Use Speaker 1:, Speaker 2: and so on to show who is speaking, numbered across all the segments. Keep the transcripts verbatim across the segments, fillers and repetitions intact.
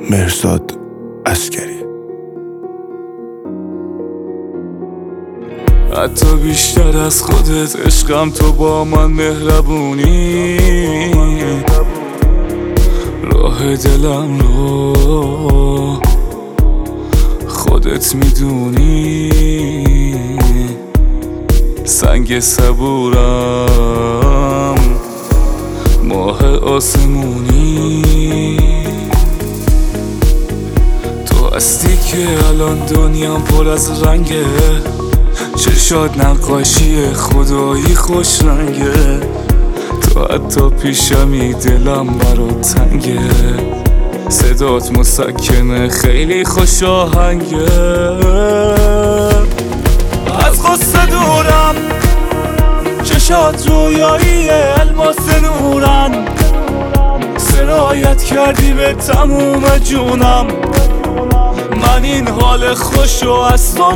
Speaker 1: مهرزاد عسکری.
Speaker 2: حتی بیشتر از خودت عشقم تو با من مهربونی، راه دلم رو خودت میدونی، سنگ صبورم ماه آسمونی، تو هستی که الان دنیام پر از رنگه، چشات نقاشی خدایی خوش رنگه، تو حتی پیشمی دلم برات تنگه، صدات مسکنه خیلی خوش آهنگه، از غصه دورم چشات رویایی الماس نورن، سرایت کردی به تموم جونم، من این حال خوشو از تو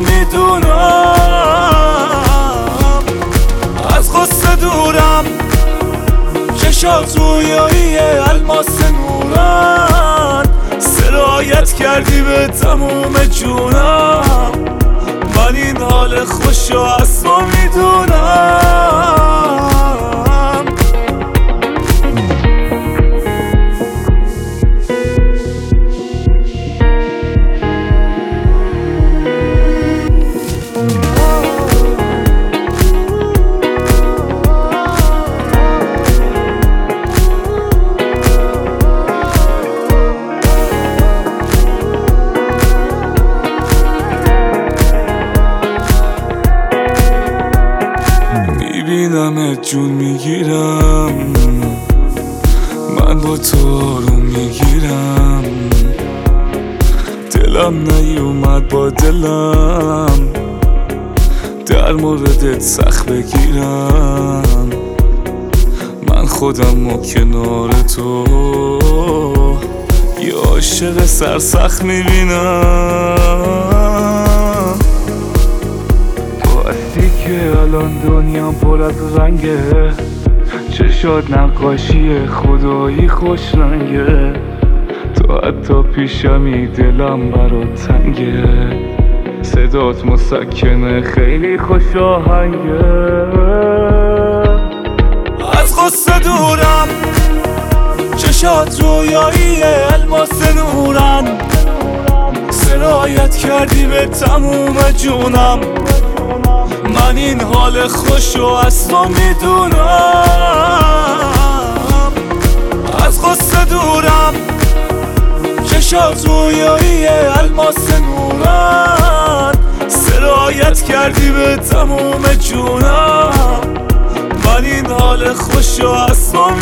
Speaker 2: میدونم، از غصه دورم چشات رویایی الماس نورن، سرایت کردی به تموم جونم، من این حال خوشو از تو میدونم. میبینمت جون میگیرم، من با تو آروم میگیرم، دلم نیومد با دلم در موردت سخت بگیرم، من خودم و کنار تو یه عاشق سرسخت میبینم، که الان دنیام پر از رنگه، چشات نقاشی خدایی خوش رنگه، تو حتی پیشمی دلم برات تنگه، صدات مسکنه خیلی خوش آهنگه، از غصه دورم چشات رویایی الماس نورن، سرایت کردی به تموم جونم، من این حال خوشو از تو میدونم، از غصه دورم چشات رویایی الماس نورن، سرایت کردی به تموم جونم، من این حال خوشو از تو